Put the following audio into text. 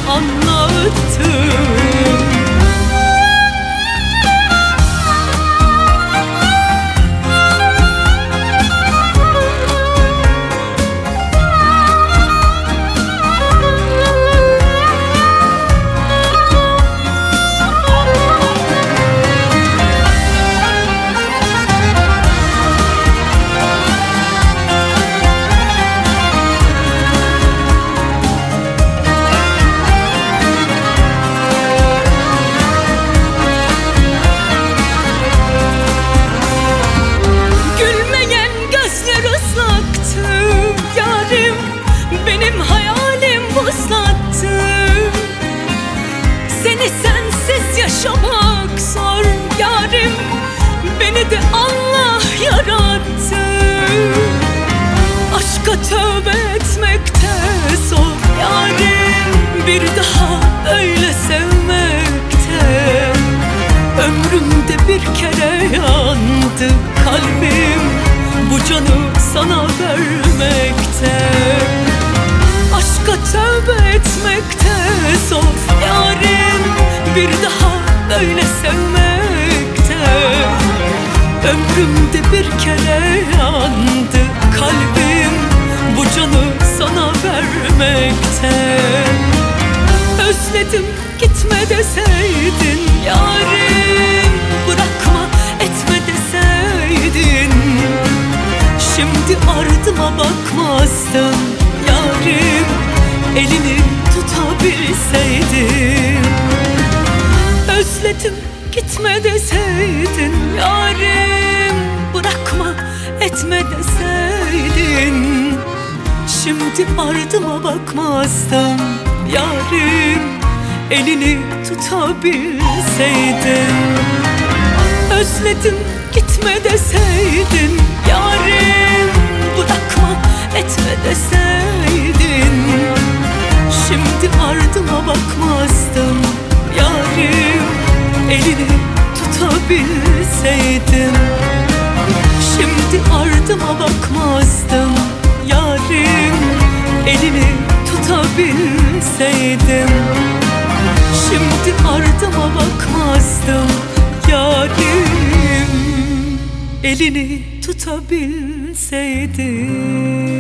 anlattım. Seni sensiz yaşamak zor yarim, beni de Allah yarattı. Aşka tövbe etmekte zor yarim, bir daha öyle sevmekte. Ömrümde bir kere yandı kalbim, bu canı sana vermekte. Aşka tövbe etmekte zor yarim, bir daha böyle sevmekte. Ömrümde bir kere yandı kalbim, bu canı sana vermekte. Özledim gitme deseydin yarim, bırakma etme deseydin. Şimdi ardıma bakmazdın yarim, elini tutabilseydim. Özledim gitme deseydin yarim, bırakma etme deseydin. Şimdi ardıma bakmazdım yarim, elini tutabilseydim. Özledim gitme deseydin yarim, bırakma etme deseydin. Şimdi ardıma bakmazdım yarim, elini tutabilseydim. Şimdi ardıma bakmazdım yarim, elini tutabilseydim. Şimdi ardıma bakmazdım yarim, elini tutabilseydim.